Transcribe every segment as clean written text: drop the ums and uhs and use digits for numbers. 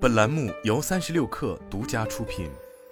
本栏目由36氪独家出品。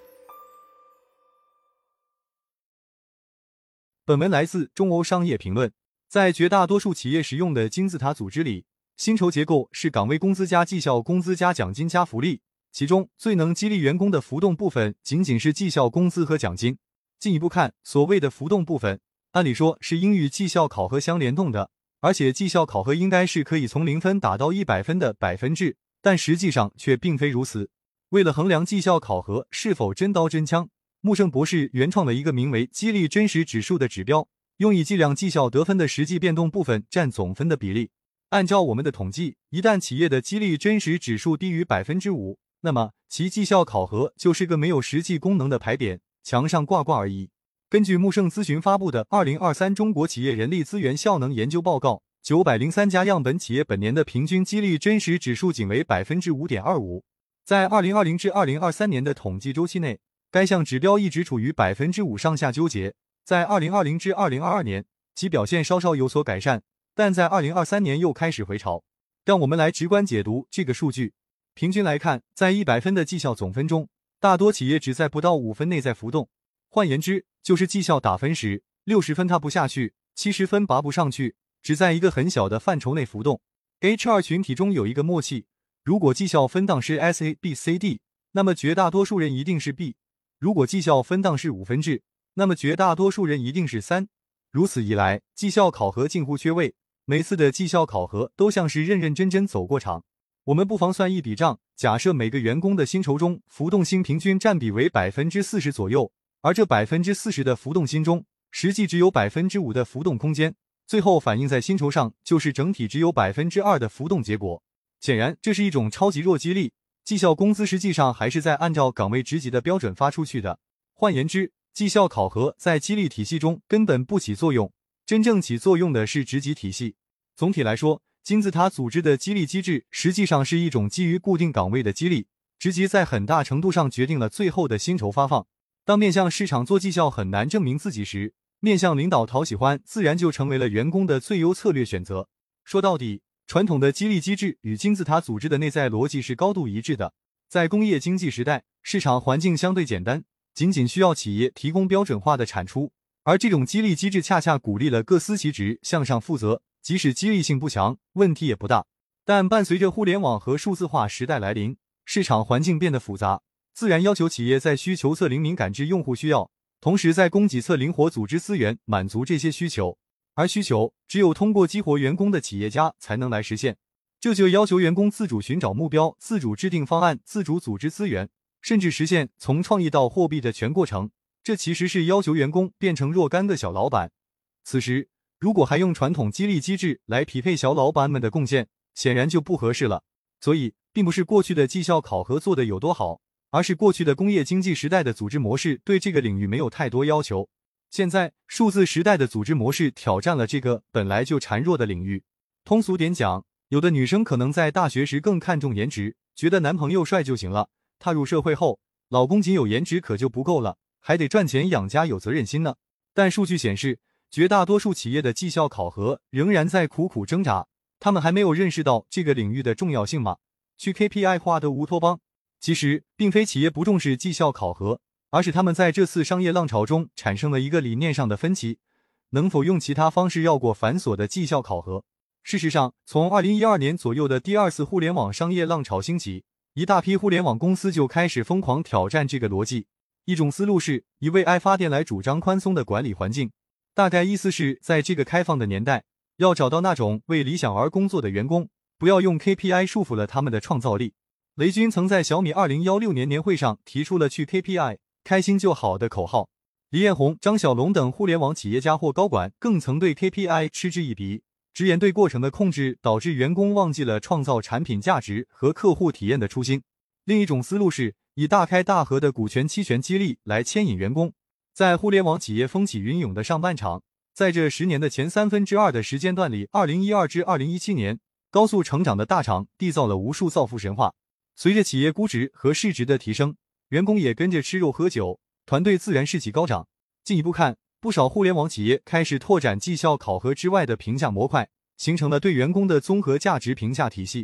本文来自中欧商业评论。在绝大多数企业使用的金字塔组织里，薪酬结构是岗位工资加绩效工资加奖金加福利，其中最能激励员工的浮动部分仅仅是绩效工资和奖金。进一步看，所谓的浮动部分，按理说是应与绩效考核相联动的，而且绩效考核应该是可以从0分打到100分的百分制，但实际上却并非如此。为了衡量绩效考核是否真刀真枪，穆圣博士原创了一个名为激励真实指数的指标，用以计量绩效得分的实际变动部分占总分的比例。按照我们的统计，一旦企业的激励真实指数低于 5%， 那么其绩效考核就是个没有实际功能的牌匾，墙上挂挂而已。根据穆圣咨询发布的2023中国企业人力资源效能研究报告，903家样本企业本年的平均激励真实指数仅为 5.25%。 在2020至2023年的统计周期内，该项指标一直处于 5% 上下纠结。在2020至2022年，其表现稍稍有所改善，但在2023年又开始回潮。让我们来直观解读这个数据。平均来看，在100分的绩效总分中，大多企业只在不到5分内在浮动。换言之，就是绩效打分时，60分踏不下去，70分拔不上去，只在一个很小的范畴内浮动。HR 群体中有一个默契，如果绩效分档是 SA、B、CD， 那么绝大多数人一定是 B； 如果绩效分档是5分制，那么绝大多数人一定是3。如此一来，绩效考核近乎缺位，每次的绩效考核都像是认认真真走过场。我们不妨算一笔账，假设每个员工的薪酬中浮动薪平均占比为 40% 左右，而这 40% 的浮动薪中，实际只有 5% 的浮动空间，最后反映在薪酬上就是整体只有 2% 的浮动结果。显然，这是一种超级弱激励，绩效工资实际上还是在按照岗位职级的标准发出去的。换言之，绩效考核在激励体系中根本不起作用，真正起作用的是职级体系。总体来说，金字塔组织的激励机制实际上是一种基于固定岗位的激励，职级在很大程度上决定了最后的薪酬发放。当面向市场做绩效很难证明自己时，面向领导讨喜欢自然就成为了员工的最优策略选择。说到底，传统的激励机制与金字塔组织的内在逻辑是高度一致的。在工业经济时代，市场环境相对简单，仅仅需要企业提供标准化的产出，而这种激励机制恰恰鼓励了各司其职，向上负责，即使激励性不强，问题也不大。但伴随着互联网和数字化时代来临，市场环境变得复杂，自然要求企业在需求侧灵敏感知用户需要，同时在供给侧灵活组织资源满足这些需求。而需求只有通过激活员工的企业家才能来实现，这就要求员工自主寻找目标，自主制定方案，自主组织资源，甚至实现从创意到货币的全过程。这其实是要求员工变成若干个小老板。此时，如果还用传统激励机制来匹配小老板们的贡献，显然就不合适了。所以，并不是过去的绩效考核做得有多好，而是过去的工业经济时代的组织模式对这个领域没有太多要求。现在，数字时代的组织模式挑战了这个本来就孱弱的领域。通俗点讲，有的女生可能在大学时更看重颜值，觉得男朋友帅就行了，踏入社会后，老公仅有颜值可就不够了，还得赚钱养家，有责任心呢。但数据显示，绝大多数企业的绩效考核仍然在苦苦挣扎，他们还没有认识到这个领域的重要性吗？去 KPI 化的乌托邦。其实，并非企业不重视绩效考核，而是他们在这次商业浪潮中产生了一个理念上的分歧，能否用其他方式绕过繁琐的绩效考核。事实上，从2012年左右的第二次互联网商业浪潮兴起，一大批互联网公司就开始疯狂挑战这个逻辑。一种思路是以为爱发电来主张宽松的管理环境，大概意思是在这个开放的年代，要找到那种为理想而工作的员工，不要用 KPI 束缚了他们的创造力。雷军曾在小米2016年年会上提出了去 KPI开心就好的口号，李彦宏、张小龙等互联网企业家或高管更曾对 KPI 嗤之以鼻，直言对过程的控制导致员工忘记了创造产品价值和客户体验的初心。另一种思路是以大开大合的股权期权激励来牵引员工。在互联网企业风起云涌的上半场，在这10年的前2/3的时间段里，2012至2017年，高速成长的大厂缔造了无数造富神话。随着企业估值和市值的提升，员工也跟着吃肉喝酒，团队自然士气高涨。进一步看，不少互联网企业开始拓展绩效考核之外的评价模块，形成了对员工的综合价值评价体系。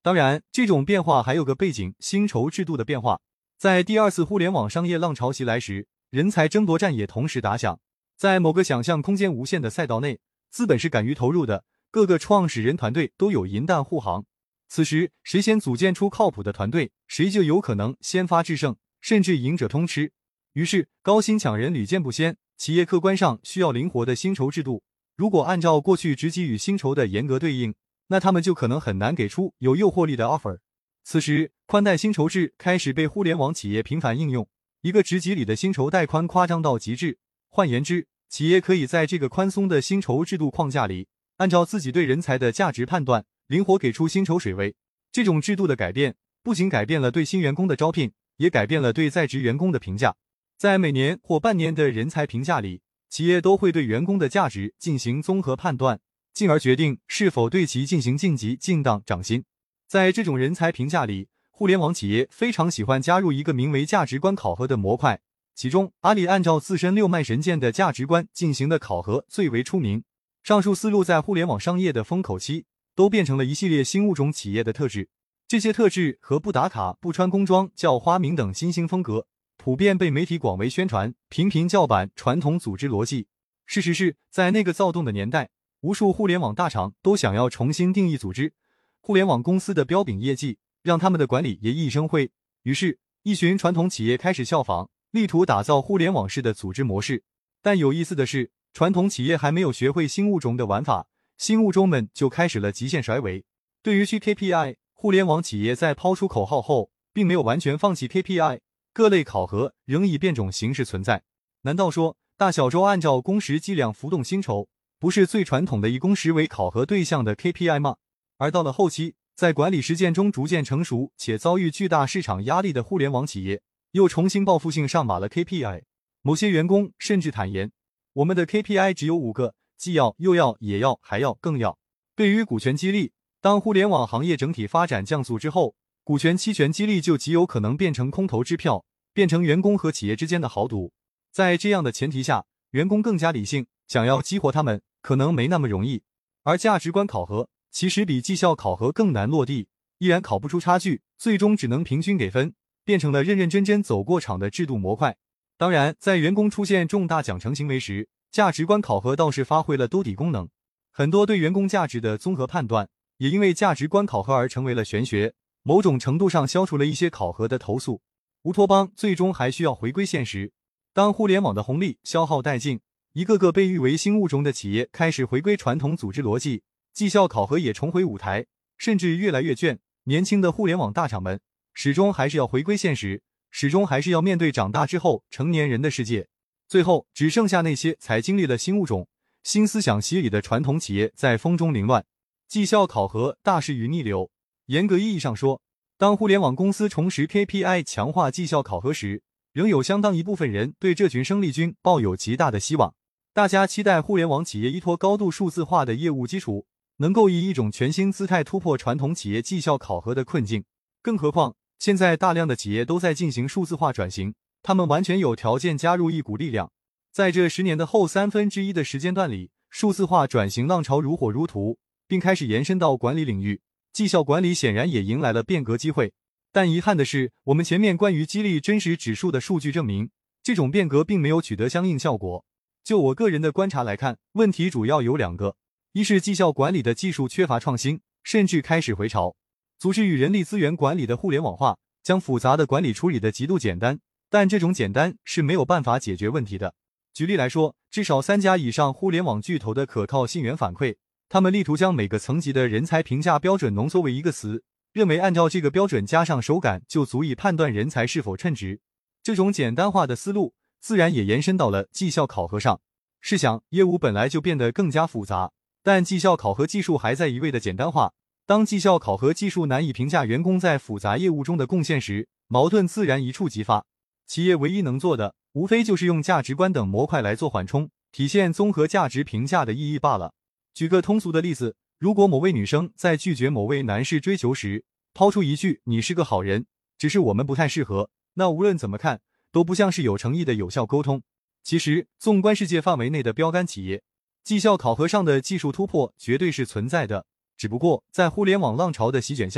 当然，这种变化还有个背景，薪酬制度的变化。在第二次互联网商业浪潮袭来时，人才争夺战也同时打响。在某个想象空间无限的赛道内，资本是敢于投入的，各个创始人团队都有银弹护航。此时，谁先组建出靠谱的团队，谁就有可能先发制胜，甚至赢者通吃。于是，高薪抢人屡见不鲜，企业客观上需要灵活的薪酬制度。如果按照过去只给予薪酬的严格对应，那他们就可能很难给出有诱惑力的 offer。此时，宽带薪酬制开始被互联网企业频繁应用，一个职级里的薪酬带宽夸张到极致。换言之，企业可以在这个宽松的薪酬制度框架里，按照自己对人才的价值判断，灵活给出薪酬水位。这种制度的改变，不仅改变了对新员工的招聘，也改变了对在职员工的评价。在每年或半年的人才评价里，企业都会对员工的价值进行综合判断，进而决定是否对其进行晋级、晋档、涨薪。在这种人才评价里，互联网企业非常喜欢加入一个名为价值观考核的模块，其中阿里按照自身六脉神剑的价值观进行的考核最为出名。上述思路在互联网商业的风口期都变成了一系列新物种企业的特质。这些特质和不打卡、不穿工装、叫花名等新兴风格，普遍被媒体广为宣传，频频叫板传统组织逻辑。事实是，在那个躁动的年代，无数互联网大厂都想要重新定义组织。互联网公司的标炳业绩，让他们的管理也熠生辉。于是，一群传统企业开始效仿，力图打造互联网式的组织模式。但有意思的是，传统企业还没有学会新物种的玩法，新物种们就开始了极限甩尾。对于去 KPI， 互联网企业在抛出口号后，并没有完全放弃 KPI， 各类考核仍以变种形式存在。难道说大小周按照工时计量浮动薪酬，不是最传统的以工时为考核对象的 KPI 吗？而到了后期，在管理实践中逐渐成熟且遭遇巨大市场压力的互联网企业，又重新报复性上马了 KPI。某些员工甚至坦言，我们的 KPI 只有5个，既要又要也要还要更要。对于股权激励，当互联网行业整体发展降速之后，股权期权激励就极有可能变成空头支票，变成员工和企业之间的豪赌。在这样的前提下，员工更加理性，想要激活他们可能没那么容易。而价值观考核其实比绩效考核更难落地，依然考不出差距，最终只能平均给分，变成了认认真真走过场的制度模块。当然，在员工出现重大奖惩行为时，价值观考核倒是发挥了兜底功能。很多对员工价值的综合判断，也因为价值观考核而成为了玄学，某种程度上消除了一些考核的投诉。乌托邦最终还需要回归现实。当互联网的红利消耗殆尽，一个个被誉为新物种的企业开始回归传统组织逻辑，绩效考核也重回舞台，甚至越来越倦。年轻的互联网大厂们始终还是要回归现实，始终还是要面对长大之后成年人的世界。最后只剩下那些才经历了新物种、新思想洗礼的传统企业在风中凌乱。绩效考核大势于逆流。严格意义上说，当互联网公司重拾 KPI 强化绩效考核时，仍有相当一部分人对这群生力军抱有极大的希望。大家期待互联网企业依托高度数字化的业务基础，能够以一种全新姿态突破传统企业绩效考核的困境。更何况，现在大量的企业都在进行数字化转型，他们完全有条件加入一股力量。在这10年的后1/3的时间段里，数字化转型浪潮如火如荼，并开始延伸到管理领域，绩效管理显然也迎来了变革机会。但遗憾的是，我们前面关于激励真实指数的数据证明，这种变革并没有取得相应效果。就我个人的观察来看，问题主要有2个。一是绩效管理的技术缺乏创新，甚至开始回潮。组织与人力资源管理的互联网化，将复杂的管理处理得极度简单，但这种简单是没有办法解决问题的。举例来说，至少3家以上互联网巨头的可靠信源反馈，他们力图将每个层级的人才评价标准浓缩为一个词，认为按照这个标准加上手感就足以判断人才是否称职。这种简单化的思路自然也延伸到了绩效考核上。试想，业务本来就变得更加复杂，但绩效考核技术还在一味的简单化。当绩效考核技术难以评价员工在复杂业务中的贡献时，矛盾自然一触即发。企业唯一能做的，无非就是用价值观等模块来做缓冲，体现综合价值评价的意义罢了。举个通俗的例子，如果某位女生在拒绝某位男士追求时，抛出一句你是个好人，只是我们不太适合，那无论怎么看都不像是有诚意的有效沟通。其实纵观世界范围内的标杆企业，绩效考核上的技术突破绝对是存在的，只不过在互联网浪潮的席卷下，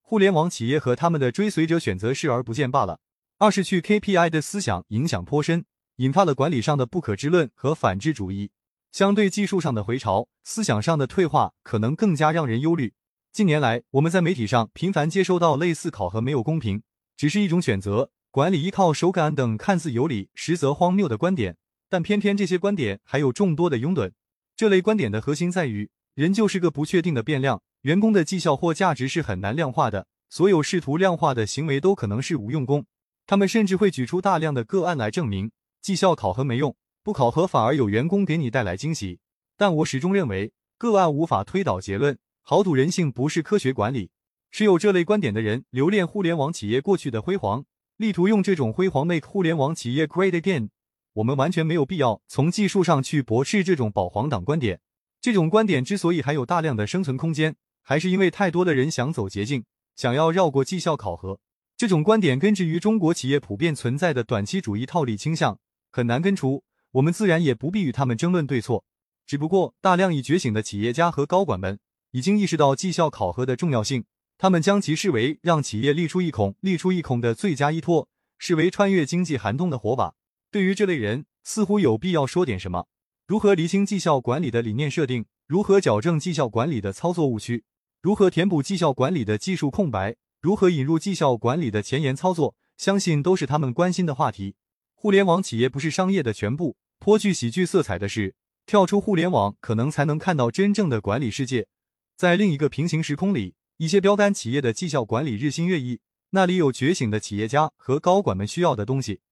互联网企业和他们的追随者选择视而不见罢了。二是去 KPI 的思想影响颇深，引发了管理上的不可知论和反智主义。相对技术上的回潮，思想上的退化可能更加让人忧虑。近年来，我们在媒体上频繁接收到类似考核没有公平，只是一种选择，管理依靠手感等看似有理，实则荒谬的观点，但偏偏这些观点还有众多的拥趸。这类观点的核心在于，人就是个不确定的变量，员工的绩效或价值是很难量化的，所有试图量化的行为都可能是无用功。他们甚至会举出大量的个案来证明，绩效考核没用，不考核反而有员工给你带来惊喜。但我始终认为，个案无法推导结论，豪赌人性不是科学管理。持有这类观点的人留恋互联网企业过去的辉煌，力图用这种辉煌 make 互联网企业 great again。我们完全没有必要从技术上去驳斥这种保皇党观点。这种观点之所以还有大量的生存空间，还是因为太多的人想走捷径，想要绕过绩效考核。这种观点根植于中国企业普遍存在的短期主义套利倾向，很难根除，我们自然也不必与他们争论对错。只不过，大量已觉醒的企业家和高管们已经意识到绩效考核的重要性，他们将其视为让企业立出一孔的最佳依托，视为穿越经济寒冬的火把。对于这类人，似乎有必要说点什么。如何厘清绩效管理的理念设定？如何矫正绩效管理的操作误区？如何填补绩效管理的技术空白？如何引入绩效管理的前沿操作？相信都是他们关心的话题。互联网企业不是商业的全部，颇具喜剧色彩的是，跳出互联网可能才能看到真正的管理世界。在另一个平行时空里，一些标杆企业的绩效管理日新月异，那里有觉醒的企业家和高管们需要的东西。